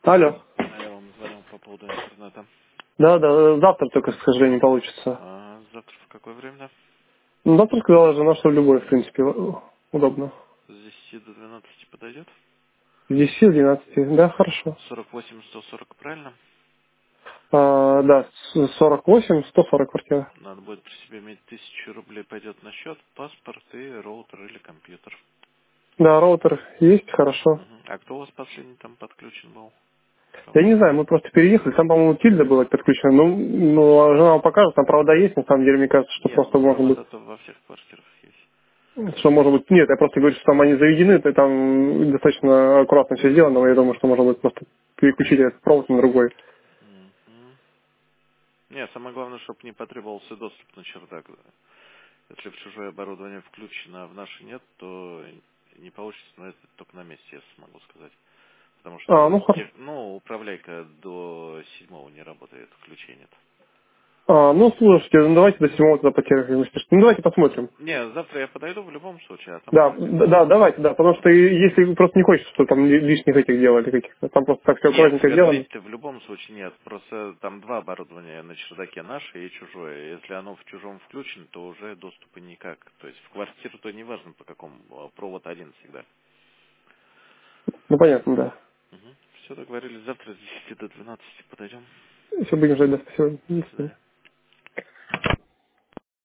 Алло. Я вам звонил по поводу интернета. Да, да, завтра только, к сожалению, не получится. Завтра в какое время, да? Ну, завтра сказала жена, что любой, в принципе, удобно. С 10 до 12 подойдет? С 10 до 12, да, хорошо. 48-140, правильно? Да, 48, 140 квартира. Надо будет при себе иметь 1000 рублей, пойдет на счет, паспорт и роутер или компьютер. Да, роутер есть, хорошо. Мгм. А кто у вас последний там подключен был? Я Кому? не знаю, мы просто переехали, там, по-моему, тильда была подключена. Ну, а жена вам покажет, там провода есть, на самом деле, мне кажется, что Нет, просто ну можно быть, провода-то во всех квартирах есть. что может быть, нет, я просто говорю, что там они заведены, то там достаточно аккуратно все сделано, но я думаю, что можно будет просто переключить этот провод на другой. Мгм. Нет, самое главное, чтобы не потребовался доступ на чердак. Если в чужое оборудование включено, а в наше нет, то не получится, но это только на месте, я смогу сказать. Потому Ну, что хорошо. управляйка до 7 не работает, ключей нет. Ну, слушайте, ну давайте до 7 тогда потерпим. Ну, давайте посмотрим. Не, завтра я подойду в любом случае, а там Да, уже да, да, давайте, да, потому что если вы просто не хочется, что там лишних этих делали каких-то, там просто так все нет, аккуратненько сделано. свет-лить-то в любом случае нет. Просто там два оборудования на чердаке, наше и чужое. Если оно в чужом включено, то уже доступа никак. То есть в квартиру то не важно по какому, провод один всегда. Ну, понятно, да. Все, договорились, завтра с 10 до 12 подойдем. Все, будем ждать, да, спасибо. До До свидания. свидания.